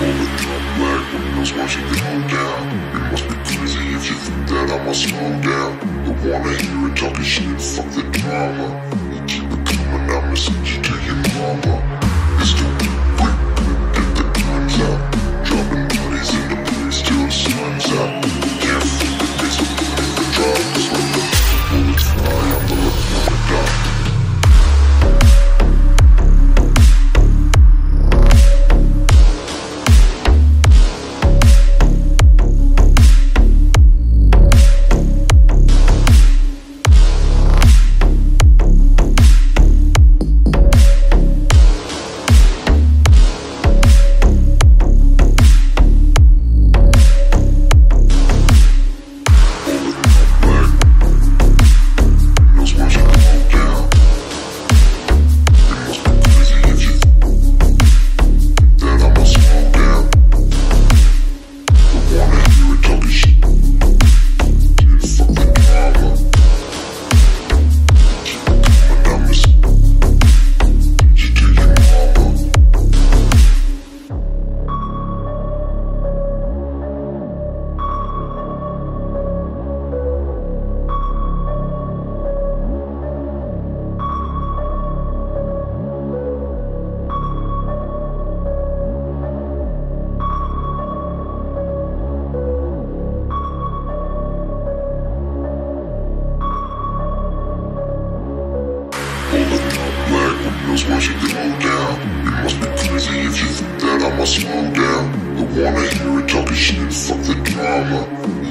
Black windows watching you go down. You must be crazy if you think that I'ma slow down. Don't wanna hear it talking shit, fuck the drama. You keep it coming, I'ma send you to your mama. It's too quick, get the guns out. Dropping bodies in the place till the sun's out. Can't feel the face of the money for drugs. When the bullets fly, I'm the left one to die. Watching you go down. You must be crazy if you think that I'ma slow down. Don't wanna hear it talking shit, fuck the drama.